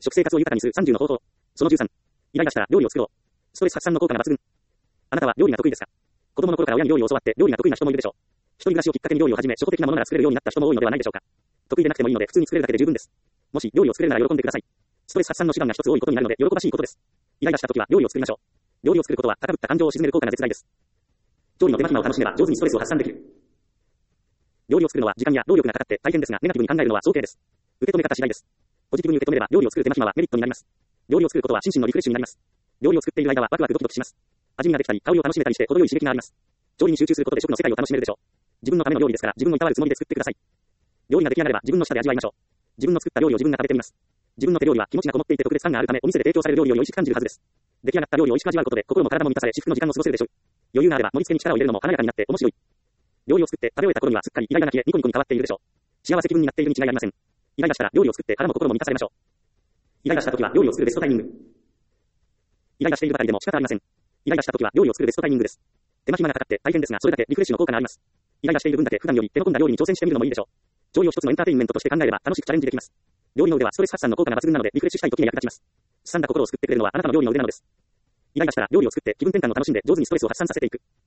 食生活を豊かにする30の方法。その13。イライラしたら料理を作ろう。ストレス発散の効果が抜群。あなたは料理が得意ですか？子供の頃から親に料理を教わって料理が得意な人もいるでしょう。一人暮らしをきっかけに料理を始め、初歩的なものなら作れるようになった人も多いのではないでしょうか。得意でなくてもいいので普通に作れるだけで十分です。もし料理を作れるなら喜んでください。ストレス発散の手段が一つ多いことになるので喜ばしいことです。イライラした時は料理を作りましょう。料理を作ることは高ぶった感情を鎮める効果が絶大です。調理の手間暇を楽しめば上手にストレスを発散できる。料理を作るのは時間や労力がかかって大変ですが、ネガティブに考えるのは早計です。受け止め方次第です。ポジティブに受け止めれば料理を作る手間暇はメリットになります。料理を作ることは心身のリフレッシュになります。料理を作っている間はワクワクドキドキします。味見ができたり、香りを楽しめたりして程よい刺激があります。調理に集中することで食の世界を楽しめるでしょう。自分のための料理ですから自分をいたわるつもりで作ってください。料理が出来上がれば自分の舌で味わいましょう。自分の作った料理を自分が食べてみます。自分の手料理は気持ちがこもっていて特別感があるためお店で提供される料理より美味しく感じるはずです。出来上がった料理を美味しく味わうことで心も体も満たされ至福の時間を過ごせるでしょう。余裕があれば盛り付けに力を入れるのも華やかになって面白い。料理を作って食べ終えた頃にはすっかりイライラなきでニコニコに変わっているでしょう。幸せ気分になっているに違いありません。イライラしたら料理を作って腹も心も満たされましょう。イライラした時は料理を作るベストタイミング。イライラしているばかりでも仕方ありません。イライラした時は料理を作るベストタイミングです。手間暇がかかって大変ですがそれだけリフレッシュの効果があります。イライラしている分だけ普段より手の込んだ料理に挑戦してみるのもいいでしょう。調理を一つのエンターテインメントとして考えれば楽しくチャレンジできます。料理の腕はストレス発散の効果が抜群なのでリフレッシュしたい時に役立ちます。すさんだ心を救ってくれるのはあなたの料理の腕なのです。イライラしたら料理を作って気分転換を楽しんで上手にストレスを発散させていく。